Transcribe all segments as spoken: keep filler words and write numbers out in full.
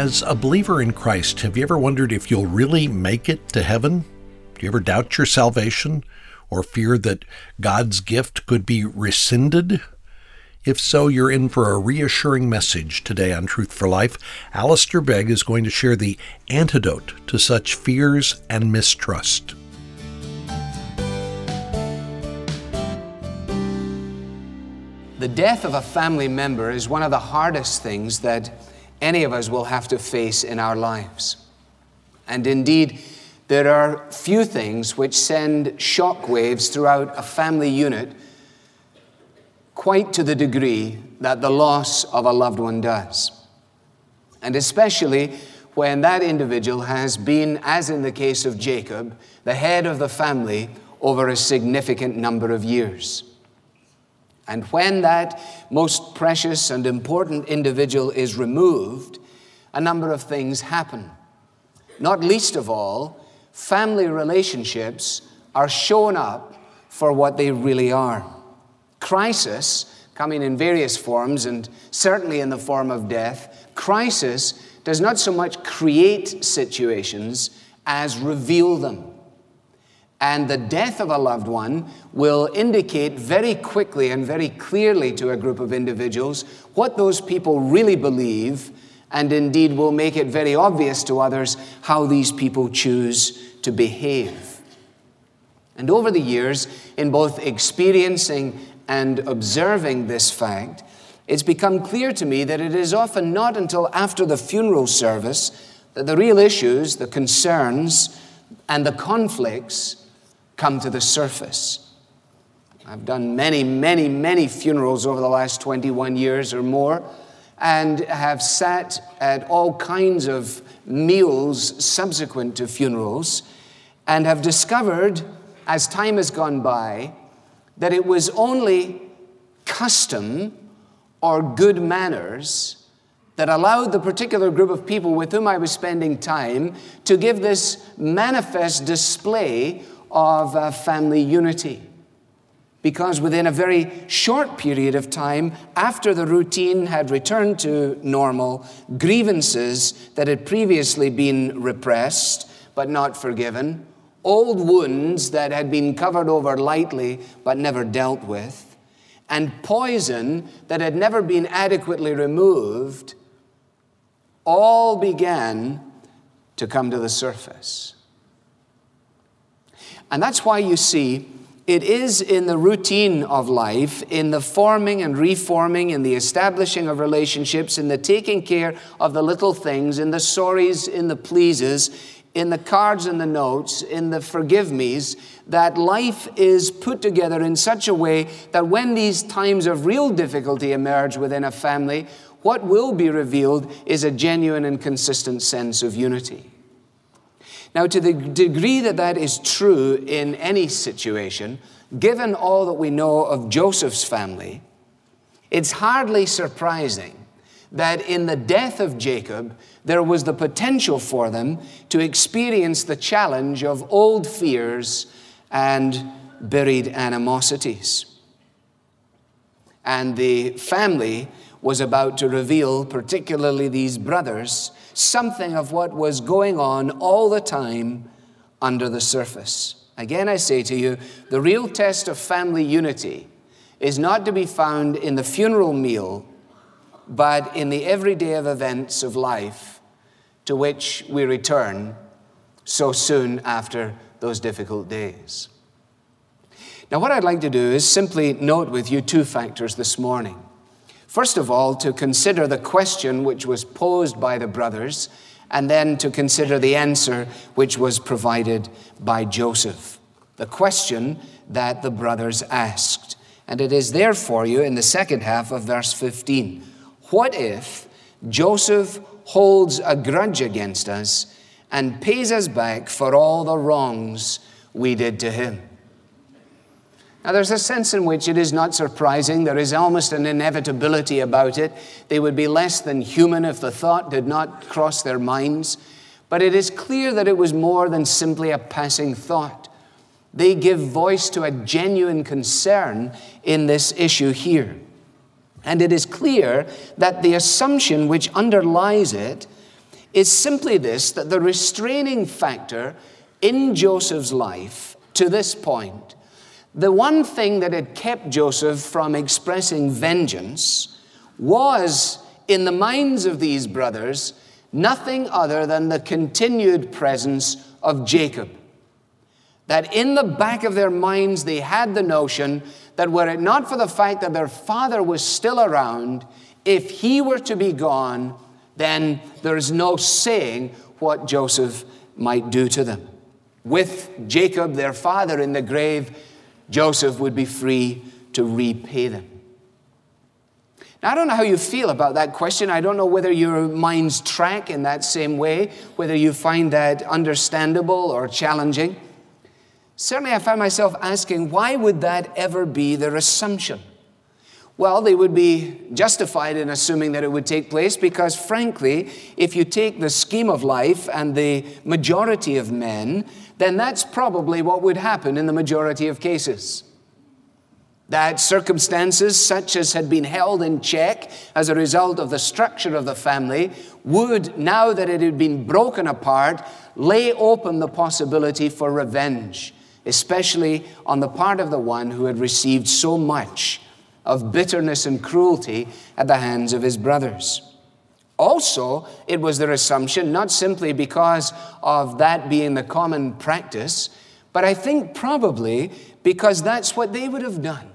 As a believer in Christ, have you ever wondered if you'll really make it to heaven? Do you ever doubt your salvation or fear that God's gift could be rescinded? If so, you're in for a reassuring message today on Truth for Life. Alistair Begg is going to share the antidote to such fears and mistrust. The death of a family member is one of the hardest things that any of us will have to face in our lives. And indeed, there are few things which send shock waves throughout a family unit quite to the degree that the loss of a loved one does. And especially when that individual has been, as in the case of Jacob, the head of the family over a significant number of years. And when that most precious and important individual is removed, a number of things happen. Not least of all, family relationships are shown up for what they really are. Crisis, coming in various forms, and certainly in the form of death, crisis does not so much create situations as reveal them. And the death of a loved one will indicate very quickly and very clearly to a group of individuals what those people really believe, and indeed will make it very obvious to others how these people choose to behave. And over the years, in both experiencing and observing this fact, it's become clear to me that it is often not until after the funeral service that the real issues, the concerns, and the conflicts come to the surface. I've done many, many, many funerals over the last twenty-one years or more, and have sat at all kinds of meals subsequent to funerals, and have discovered, as time has gone by, that it was only custom or good manners that allowed the particular group of people with whom I was spending time to give this manifest display of uh, family unity. Because within a very short period of time, after the routine had returned to normal, grievances that had previously been repressed but not forgiven, old wounds that had been covered over lightly but never dealt with, and poison that had never been adequately removed, all began to come to the surface. And that's why you see, it is in the routine of life, in the forming and reforming, in the establishing of relationships, in the taking care of the little things, in the sorries, in the pleases, in the cards and the notes, in the forgive me's, that life is put together in such a way that when these times of real difficulty emerge within a family, what will be revealed is a genuine and consistent sense of unity. Now, to the degree that that is true in any situation, given all that we know of Joseph's family, it's hardly surprising that in the death of Jacob, there was the potential for them to experience the challenge of old fears and buried animosities. And the family was about to reveal, particularly these brothers, something of what was going on all the time under the surface. Again, I say to you, the real test of family unity is not to be found in the funeral meal, but in the everyday of events of life to which we return so soon after those difficult days. Now, what I'd like to do is simply note with you two factors this morning. First of all, to consider the question which was posed by the brothers, and then to consider the answer which was provided by Joseph. The question that the brothers asked. And it is there for you in the second half of verse fifteen. What if Joseph holds a grudge against us and pays us back for all the wrongs we did to him? Now, there's a sense in which it is not surprising. There is almost an inevitability about it. They would be less than human if the thought did not cross their minds. But it is clear that it was more than simply a passing thought. They give voice to a genuine concern in this issue here. And it is clear that the assumption which underlies it is simply this, that the restraining factor in Joseph's life to this point, the one thing that had kept Joseph from expressing vengeance was, in the minds of these brothers, nothing other than the continued presence of Jacob. That in the back of their minds they had the notion that were it not for the fact that their father was still around, if he were to be gone, then there is no saying what Joseph might do to them. With Jacob, their father, in the grave, Joseph would be free to repay them. Now, I don't know how you feel about that question. I don't know whether your minds track in that same way, whether you find that understandable or challenging. Certainly, I find myself asking, why would that ever be their assumption? Well, they would be justified in assuming that it would take place because, frankly, if you take the scheme of life and the majority of men, then that's probably what would happen in the majority of cases. That circumstances such as had been held in check as a result of the structure of the family would, now that it had been broken apart, lay open the possibility for revenge, especially on the part of the one who had received so much of bitterness and cruelty at the hands of his brothers. Also, it was their assumption, not simply because of that being the common practice, but I think probably because that's what they would have done.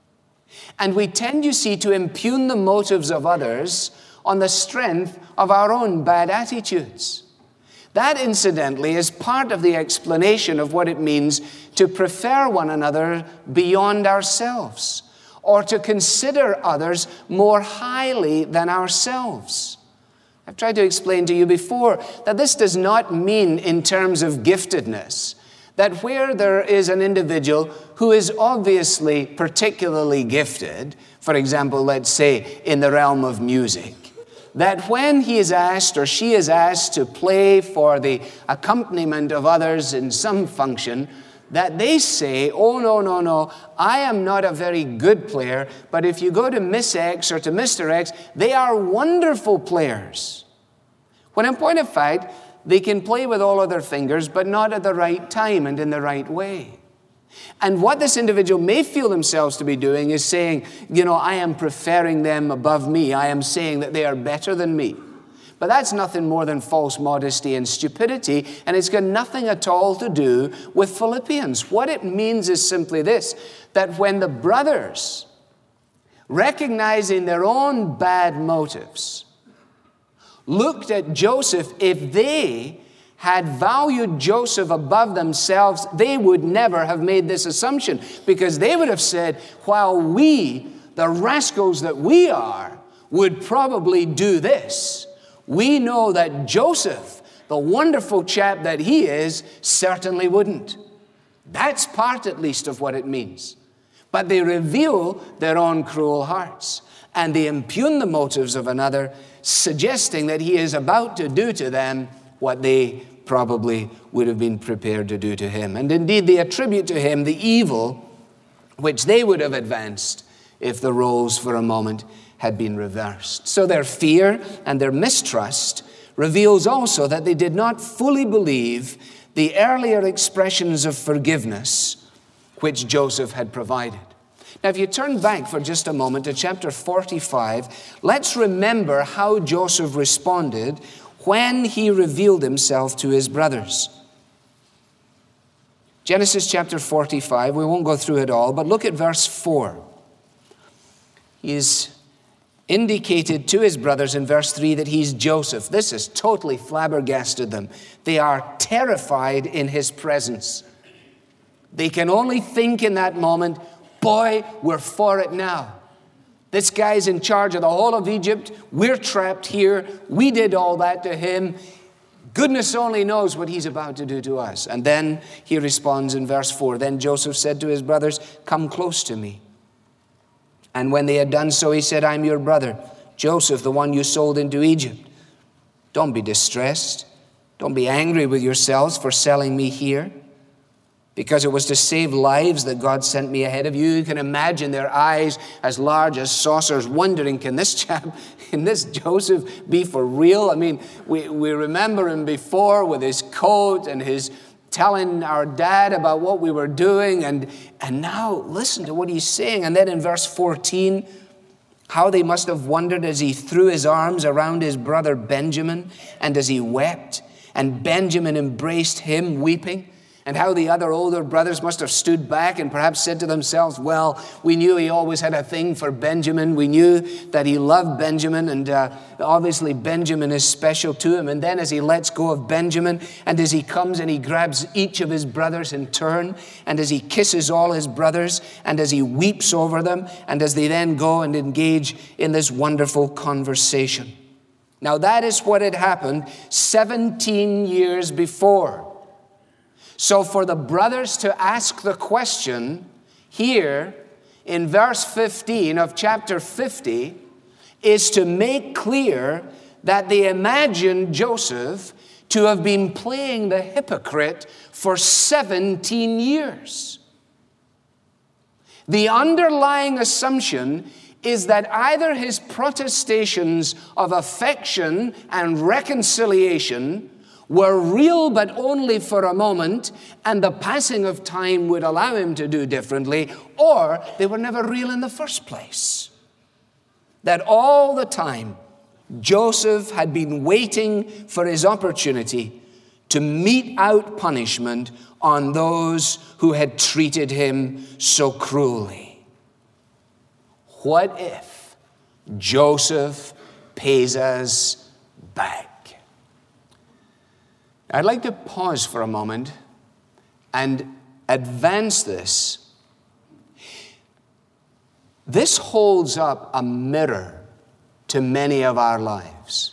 And we tend, you see, to impugn the motives of others on the strength of our own bad attitudes. That, incidentally, is part of the explanation of what it means to prefer one another beyond ourselves, or to consider others more highly than ourselves. I've tried to explain to you before that this does not mean in terms of giftedness, that where there is an individual who is obviously particularly gifted, for example, let's say in the realm of music, that when he is asked or she is asked to play for the accompaniment of others in some function, that they say, oh, no, no, no, I am not a very good player, but if you go to Miss X or to Mister X, they are wonderful players. When in point of fact, they can play with all of their fingers, but not at the right time and in the right way. And what this individual may feel themselves to be doing is saying, you know, I am preferring them above me. I am saying that they are better than me. But that's nothing more than false modesty and stupidity, and it's got nothing at all to do with Philippians. What it means is simply this, that when the brothers, recognizing their own bad motives, looked at Joseph, if they had valued Joseph above themselves, they would never have made this assumption, because they would have said, while we, the rascals that we are, would probably do this, we know that Joseph, the wonderful chap that he is, certainly wouldn't. That's part, at least, of what it means. But they reveal their own cruel hearts, and they impugn the motives of another, suggesting that he is about to do to them what they probably would have been prepared to do to him. And indeed, they attribute to him the evil which they would have advanced if the roles for a moment had been reversed. So their fear and their mistrust reveals also that they did not fully believe the earlier expressions of forgiveness which Joseph had provided. Now, if you turn back for just a moment to chapter forty-five, let's remember how Joseph responded when he revealed himself to his brothers. Genesis chapter forty-five, we won't go through it all, but look at verse four. He is indicated to his brothers in verse three that he's Joseph. This has totally flabbergasted them. They are terrified in his presence. They can only think in that moment, boy, we're for it now. This guy's in charge of the whole of Egypt. We're trapped here. We did all that to him. Goodness only knows what he's about to do to us. And then he responds in verse four. Then Joseph said to his brothers, come close to me. And when they had done so, he said, I'm your brother, Joseph, the one you sold into Egypt. Don't be distressed. Don't be angry with yourselves for selling me here. because it was to save lives that God sent me ahead of you. You can imagine their eyes as large as saucers, wondering, can this chap, can this Joseph be for real? I mean, we, we remember him before with his coat and his telling our dad about what we were doing. And, and now listen to what he's saying. And then in verse fourteen, how they must have wondered as he threw his arms around his brother Benjamin and as he wept, and Benjamin embraced him weeping. And how the other older brothers must have stood back and perhaps said to themselves, well, we knew he always had a thing for Benjamin. We knew that he loved Benjamin, and uh, obviously Benjamin is special to him. And then as he lets go of Benjamin, and as he comes and he grabs each of his brothers in turn, and as he kisses all his brothers, and as he weeps over them, and as they then go and engage in this wonderful conversation. Now that is what had happened seventeen years before. So for the brothers to ask the question here in verse fifteen of chapter fifty is to make clear that they imagined Joseph to have been playing the hypocrite for seventeen years. The underlying assumption is that either his protestations of affection and reconciliation were real but only for a moment, and the passing of time would allow him to do differently, or they were never real in the first place. That all the time, Joseph had been waiting for his opportunity to mete out punishment on those who had treated him so cruelly. What if Joseph pays us back? I'd like to pause for a moment and advance this. This holds up a mirror to many of our lives.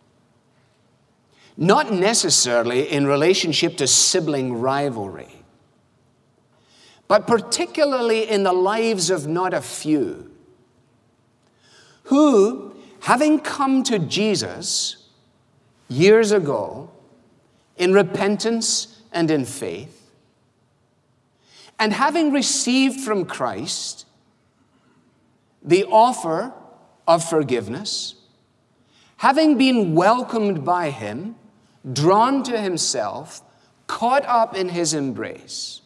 Not necessarily in relationship to sibling rivalry, but particularly in the lives of not a few who, having come to Jesus years ago, in repentance and in faith, and having received from Christ the offer of forgiveness, having been welcomed by him, drawn to himself, caught up in his embrace,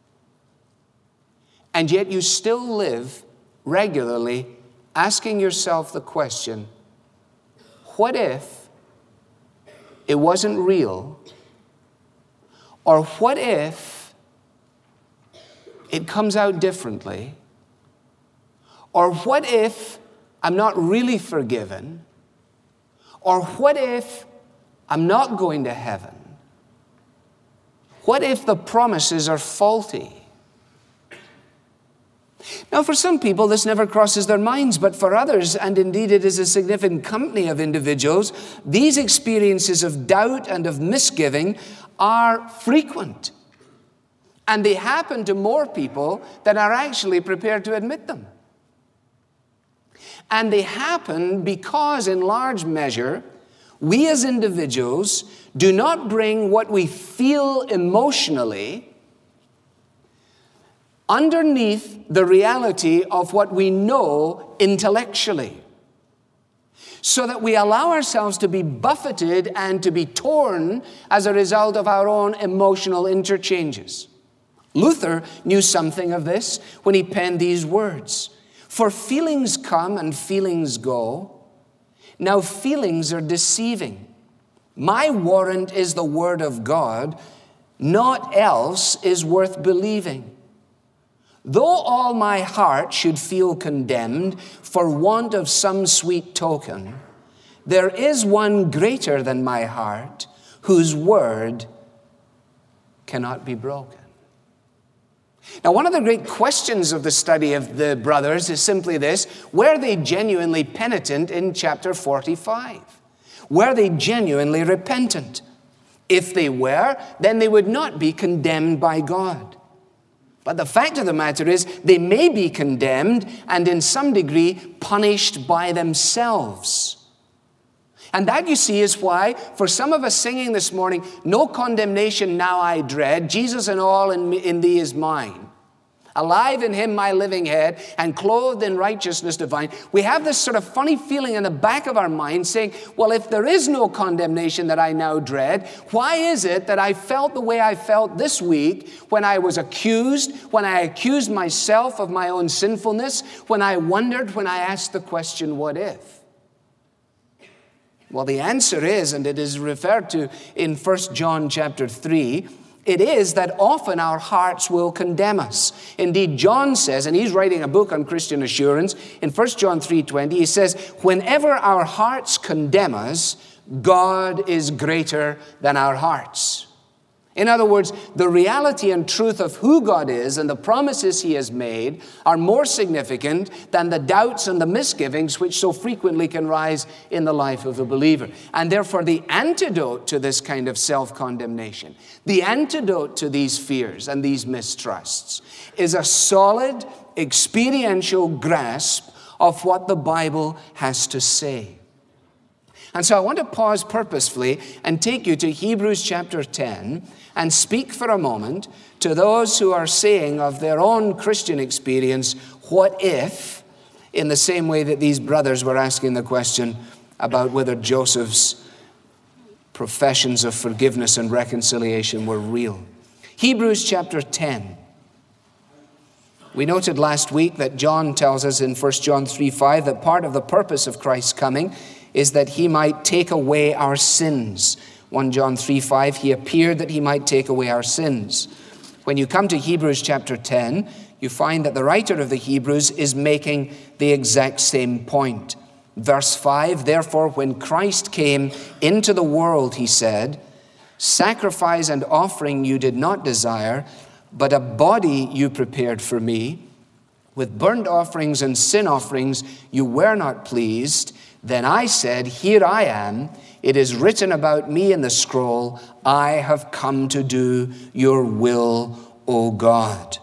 and yet you still live regularly asking yourself the question, what if it wasn't real? Or what if it comes out differently? Or what if I'm not really forgiven? Or what if I'm not going to heaven? What if the promises are faulty? Now, for some people, this never crosses their minds, but for others, and indeed it is a significant company of individuals, these experiences of doubt and of misgiving are frequent. And they happen to more people than are actually prepared to admit them. And they happen because, in large measure, we as individuals do not bring what we feel emotionally underneath the reality of what we know intellectually, so that we allow ourselves to be buffeted and to be torn as a result of our own emotional interchanges. Luther knew something of this when he penned these words. For feelings come and feelings go. Now feelings are deceiving. My warrant is the word of God. Naught else is worth believing. Though all my heart should feel condemned for want of some sweet token, there is one greater than my heart, whose word cannot be broken. Now, one of the great questions of the study of the brothers is simply this: were they genuinely penitent in chapter forty-five? Were they genuinely repentant? If they were, then they would not be condemned by God. But the fact of the matter is, they may be condemned and in some degree punished by themselves. And that, you see, is why, for some of us singing this morning, no condemnation now I dread, Jesus and all in, me, in thee is mine. Alive in him my living head, and clothed in righteousness divine. We have this sort of funny feeling in the back of our mind saying, well, if there is no condemnation that I now dread, why is it that I felt the way I felt this week when I was accused, when I accused myself of my own sinfulness, when I wondered, when I asked the question, what if? Well, the answer is, and it is referred to in First John chapter three, it is that often our hearts will condemn us. Indeed, John says, and he's writing a book on Christian assurance, in First John three twenty, he says, whenever our hearts condemn us, God is greater than our hearts. In other words, the reality and truth of who God is and the promises he has made are more significant than the doubts and the misgivings which so frequently can rise in the life of the believer. And therefore, the antidote to this kind of self-condemnation, the antidote to these fears and these mistrusts, is a solid, experiential grasp of what the Bible has to say. And so I want to pause purposefully and take you to Hebrews chapter ten and speak for a moment to those who are saying of their own Christian experience, what if, in the same way that these brothers were asking the question about whether Joseph's professions of forgiveness and reconciliation were real. Hebrews chapter ten. We noted last week that John tells us in First John three five that part of the purpose of Christ's coming is that he might take away our sins. First John three five, he appeared that he might take away our sins. When you come to Hebrews chapter ten, you find that the writer of the Hebrews is making the exact same point. Verse five, therefore, when Christ came into the world, he said, sacrifice and offering you did not desire, but a body you prepared for me. With burnt offerings and sin offerings you were not pleased. Then I said, here I am. It is written about me in the scroll, I have come to do your will, O God.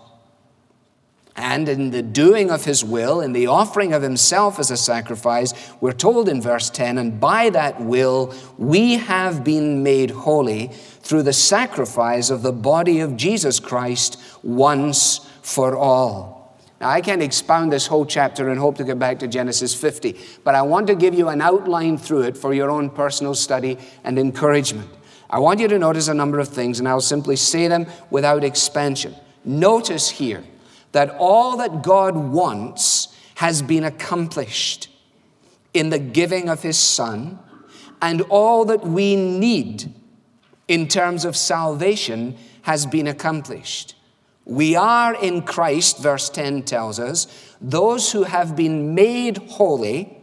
And in the doing of his will, in the offering of himself as a sacrifice, we're told in verse ten, and by that will we have been made holy through the sacrifice of the body of Jesus Christ once for all. Now, I can't expound this whole chapter and hope to get back to Genesis fifty, but I want to give you an outline through it for your own personal study and encouragement. I want you to notice a number of things, and I'll simply say them without expansion. Notice here that all that God wants has been accomplished in the giving of his Son, and all that we need in terms of salvation has been accomplished. We are in Christ, verse ten tells us, those who have been made holy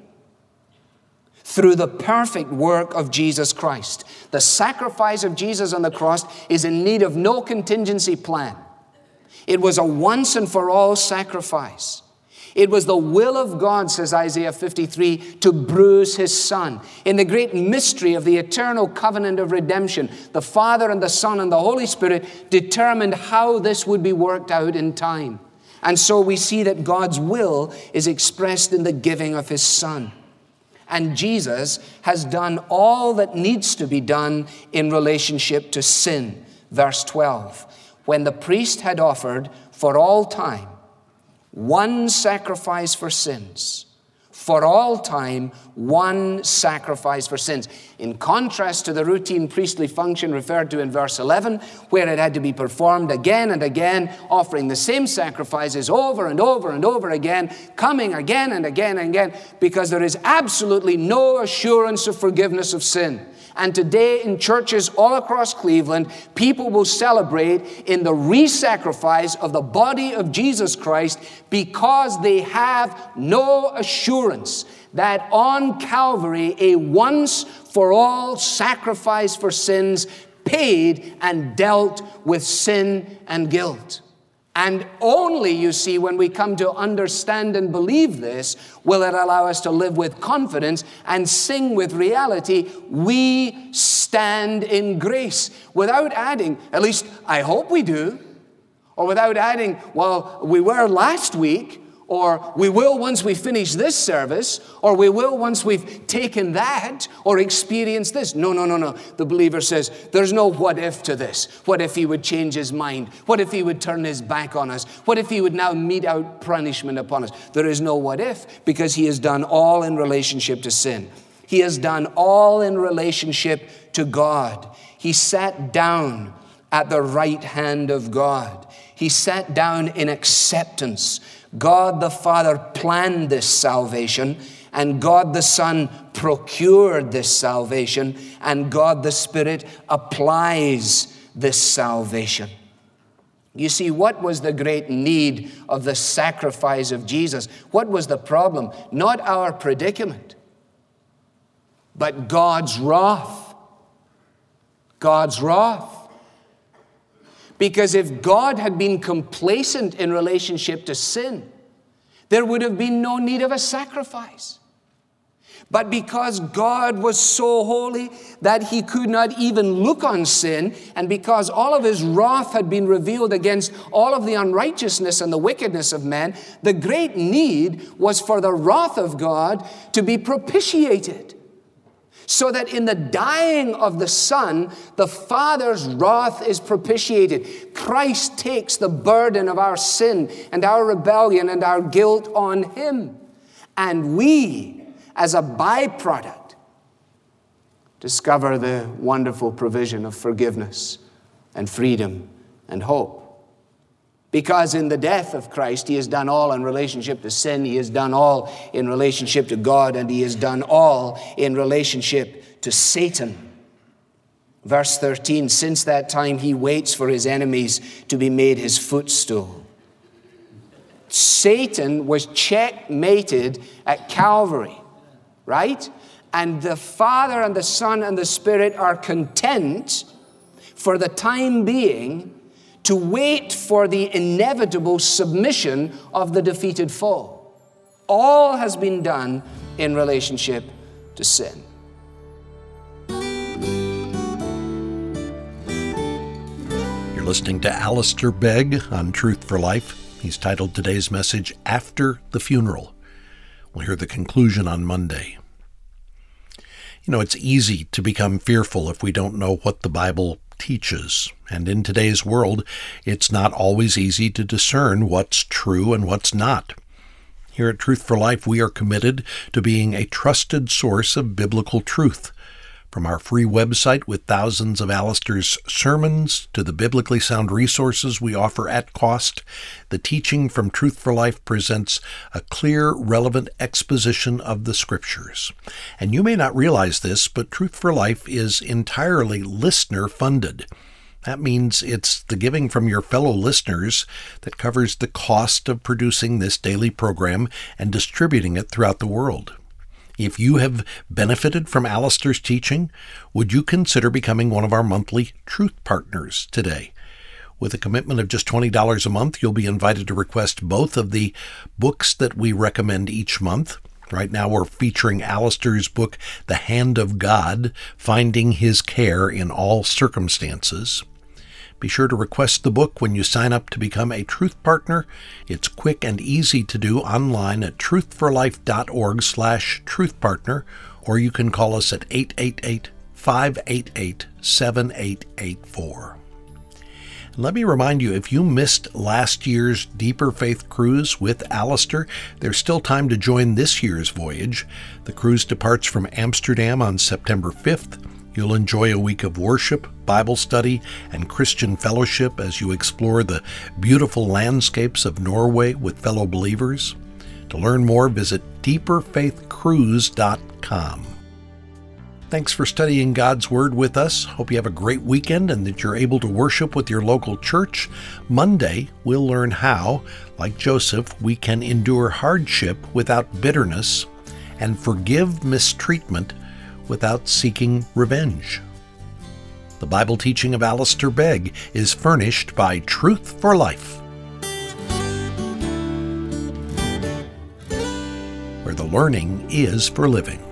through the perfect work of Jesus Christ. The sacrifice of Jesus on the cross is in need of no contingency plan. It was a once and for all sacrifice. It was the will of God, says Isaiah fifty-three, to bruise his Son. In the great mystery of the eternal covenant of redemption, the Father and the Son and the Holy Spirit determined how this would be worked out in time. And so we see that God's will is expressed in the giving of his Son. And Jesus has done all that needs to be done in relationship to sin. Verse twelve, when the priest had offered for all time one sacrifice for sins, for all time, one sacrifice for sins. In contrast to the routine priestly function referred to in verse eleven, where it had to be performed again and again, offering the same sacrifices over and over and over again, coming again and again and again, because there is absolutely no assurance of forgiveness of sin. And today in churches all across Cleveland, people will celebrate in the re-sacrifice of the body of Jesus Christ because they have no assurance that on Calvary a once-for-all sacrifice for sins paid and dealt with sin and guilt. And only, you see, when we come to understand and believe this, will it allow us to live with confidence and sing with reality, we stand in grace, without adding, at least I hope we do, or without adding, well, we were last week, or we will once we finish this service, or we will once we've taken that, or experienced this. No, no, no, no. The believer says, there's no what if to this. What if he would change his mind? What if he would turn his back on us? What if he would now mete out punishment upon us? There is no what if, because he has done all in relationship to sin. He has done all in relationship to God. He sat down at the right hand of God. He sat down in acceptance. God the Father planned this salvation, and God the Son procured this salvation, and God the Spirit applies this salvation. You see, what was the great need of the sacrifice of Jesus? What was the problem? Not our predicament, but God's wrath. God's wrath. Because if God had been complacent in relationship to sin, there would have been no need of a sacrifice. But because God was so holy that he could not even look on sin, and because all of his wrath had been revealed against all of the unrighteousness and the wickedness of men, the great need was for the wrath of God to be propitiated, so that in the dying of the Son, the Father's wrath is propitiated. Christ takes the burden of our sin and our rebellion and our guilt on him. And we, as a byproduct, discover the wonderful provision of forgiveness and freedom and hope. Because in the death of Christ, he has done all in relationship to sin, he has done all in relationship to God, and he has done all in relationship to Satan. Verse thirteen, since that time he waits for his enemies to be made his footstool. Satan was checkmated at Calvary, right? And the Father and the Son and the Spirit are content for the time being to wait for the inevitable submission of the defeated foe. All has been done in relationship to sin. You're listening to Alistair Begg on Truth for Life. He's titled today's message, After the Funeral. We'll hear the conclusion on Monday. You know, it's easy to become fearful if we don't know what the Bible teaches. And in today's world, it's not always easy to discern what's true and what's not. Here at Truth for Life, we are committed to being a trusted source of biblical truth. From our free website with thousands of Alistair's sermons to the biblically sound resources we offer at cost, the teaching from Truth for Life presents a clear, relevant exposition of the Scriptures. And you may not realize this, but Truth for Life is entirely listener-funded. That means it's the giving from your fellow listeners that covers the cost of producing this daily program and distributing it throughout the world. If you have benefited from Alistair's teaching, would you consider becoming one of our monthly Truth Partners today? With a commitment of just twenty dollars a month, you'll be invited to request both of the books that we recommend each month. Right now we're featuring Alistair's book, The Hand of God, Finding His Care in All Circumstances. Be sure to request the book when you sign up to become a Truth Partner. It's quick and easy to do online at truthforlife.org slash truthpartner, or you can call us at eight eight eight, five eight eight, seven eight eight four. Let me remind you, if you missed last year's Deeper Faith Cruise with Alistair, there's still time to join this year's voyage. The cruise departs from Amsterdam on September fifth. You'll enjoy a week of worship, Bible study, and Christian fellowship as you explore the beautiful landscapes of Norway with fellow believers. To learn more, visit deeper faith cruise dot com. Thanks for studying God's Word with us. Hope you have a great weekend and that you're able to worship with your local church. Monday, we'll learn how, like Joseph, we can endure hardship without bitterness and forgive mistreatment without seeking revenge. The Bible teaching of Alistair Begg is furnished by Truth for Life, where the learning is for living.